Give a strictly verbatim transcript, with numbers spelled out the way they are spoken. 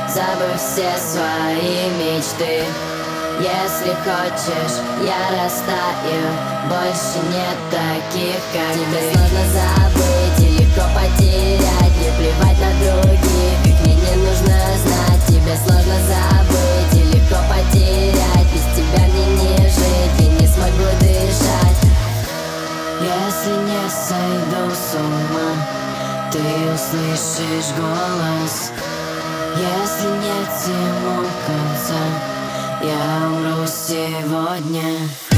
забыв все свои мечты. Если хочешь, я растаю, больше нет таких, как ты. Тебя сложно забыть и легко потерять, не плевать на других, их мне не нужно знать. Тебя сложно забыть и легко потерять, без тебя мне не жить, я не смогу дышать. Если не сойду с ума, ты услышишь голос. Если нет ему конца, я умру сегодня.